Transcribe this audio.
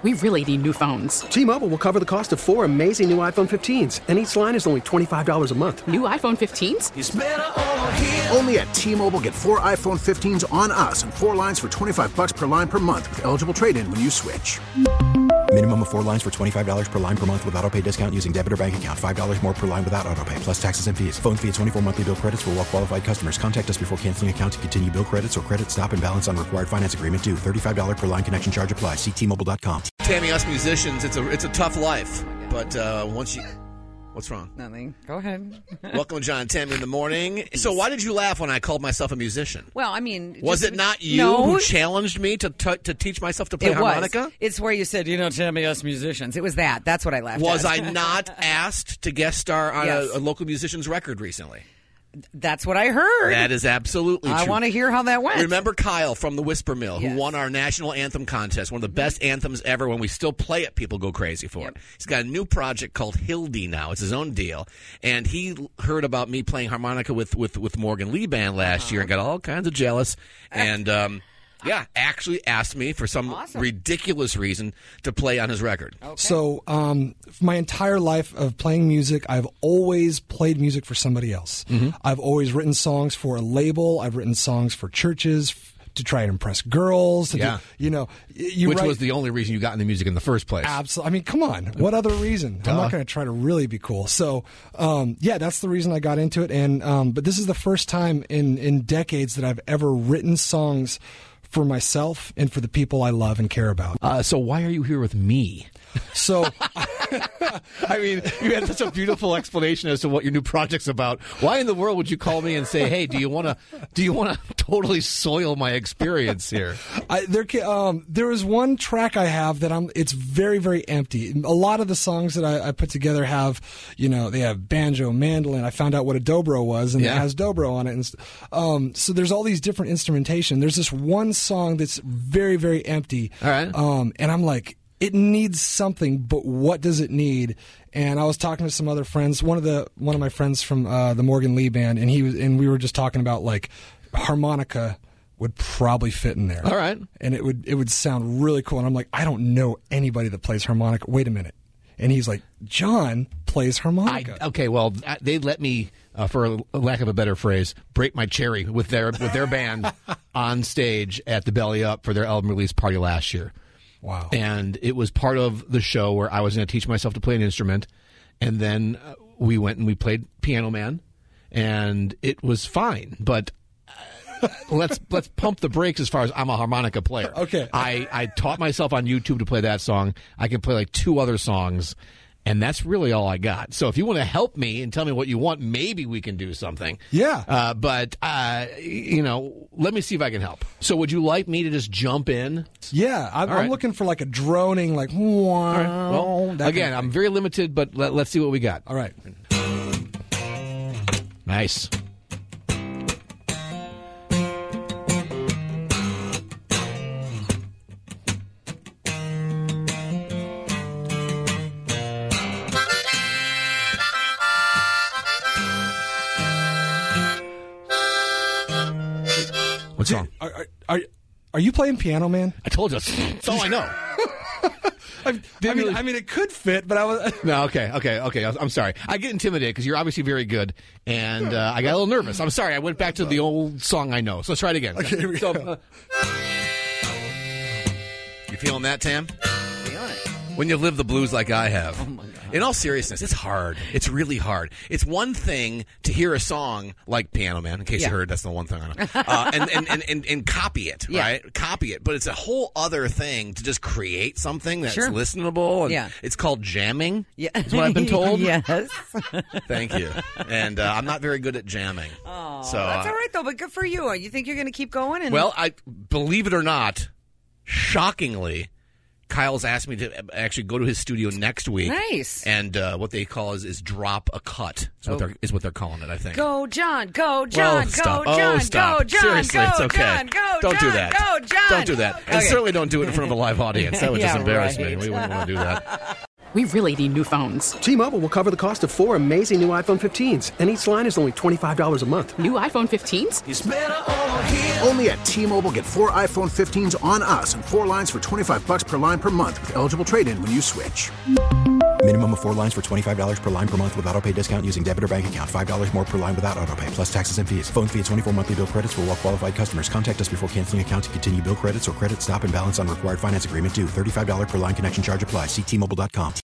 we really need new phones. T-Mobile will cover the cost of 4 amazing new iPhone 15s, and each line is only $25 a month. New iPhone 15s? It's better over here. Only at T-Mobile, get 4 iPhone 15s on us and 4 lines for $25 per line per month with eligible trade-in when you switch. Minimum of 4 lines for $25 per line per month with autopay discount using debit or bank account. $5 more per line without autopay, plus taxes and fees. Phone fee at 24 monthly bill credits for well-qualified customers. Contact us before canceling account to continue bill credits or credit stop and balance on required finance agreement due. $35 per line connection charge applies. See T-Mobile.com. Tammy, us musicians, it's a tough life. But once you... What's wrong? Nothing. Go ahead. Welcome to John and Tammy in the morning. So why did you laugh when I called myself a musician? Well, I mean... Was it not you who challenged me to teach myself to play harmonica? It's where you said, Tammy, us musicians. It was that. That's what I laughed at. Was I not asked to guest star on a local musician's record recently? That's what I heard. That is absolutely true. I want to hear how that went. Remember Kyle from the Whisper Mill, who won our national anthem contest, one of the best anthems ever. When we still play it, people go crazy for it. He's got a new project called Hildy now. It's his own deal. And he heard about me playing harmonica with Morgan Lee Band last year and got all kinds of jealous. And... actually asked me for some ridiculous reason to play on his record. Okay. So, my entire life of playing music, I've always played music for somebody else. Mm-hmm. I've always written songs for a label. I've written songs for churches to try and impress girls. Which was the only reason you got into music in the first place. Absolutely. I mean, come on. What other reason? I'm not going to try to really be cool. So, that's the reason I got into it. And but this is the first time in decades that I've ever written songs for myself and for the people I love and care about. So why are you here with me? So, I mean, you had such a beautiful explanation as to what your new project's about. Why in the world would you call me and say, "Hey, do you want to totally soil my experience here?" There is one track I have that it's very, very empty. A lot of the songs that I put together have, they have banjo, mandolin. I found out what a dobro was, and it has dobro on it. And so there's all these different instrumentation. There's this one song that's very, very empty. All right. And I'm like, it needs something, but what does it need? And I was talking to some other friends. One of my friends from the Morgan Lee Band, and we were just talking about like harmonica would probably fit in there. All right. And it would sound really cool. And I'm like, I don't know anybody that plays harmonica. Wait a minute. And he's like, John plays harmonica. Okay, well, they let me, for lack of a better phrase, break my cherry with their band on stage at the Belly Up for their album release party last year. Wow. And it was part of the show where I was going to teach myself to play an instrument. And then we went and we played Piano Man. And it was fine. But let's pump the brakes as far as I'm a harmonica player. Okay. I taught myself on YouTube to play that song. I can play like 2 other songs. And that's really all I got. So if you want to help me and tell me what you want, maybe we can do something. Yeah. But let me see if I can help. So would you like me to just jump in? Yeah. I'm looking for like a droning, like, wow. Right. Well, again, I'm very limited, but let's see what we got. All right. Nice. What's wrong? Are you playing Piano Man? I told you. That's all I know. I mean, it could fit, but I was... No, okay. I'm sorry. I get intimidated because you're obviously very good, and I got a little nervous. I'm sorry. I went back to the old song I know. So let's try it again. Okay, here we go. You feeling that, Tam? Feeling it. When you live the blues like I have. Oh, my God. In all seriousness, it's hard. It's really hard. It's one thing to hear a song like Piano Man, in case you heard, that's the one thing I know, and copy it, right? Copy it. But it's a whole other thing to just create something that's listenable. And it's called jamming, is what I've been told. Yes. Thank you. And I'm not very good at jamming. Oh, so, that's all right, though, but good for you. You think you're going to keep going? Well, I believe it or not, shockingly, Kyle's asked me to actually go to his studio next week. Nice. And what they call is drop a cut is what they're calling it, I think. Go, John. Go, John. Stop. Go, John. Stop. Go, John. Seriously, go, it's okay. John. Go, Don't John. do that. Go, John. Don't do that. And certainly don't do it in front of a live audience. That would just embarrass me. right. We wouldn't want to do that. We really need new phones. T-Mobile will cover the cost of 4 amazing new iPhone 15s, and each line is only $25 a month. New iPhone 15s? Only at T-Mobile, get 4 iPhone 15s on us and 4 lines for $25 per line per month with eligible trade-in when you switch. Minimum of 4 lines for $25 per line per month with autopay discount using debit or bank account. $5 more per line without autopay, plus taxes and fees. Phone fee at 24 monthly bill credits for well-qualified customers. Contact us before canceling account to continue bill credits or credit stop and balance on required finance agreement due. $35 per line connection charge applies. See T-Mobile.com.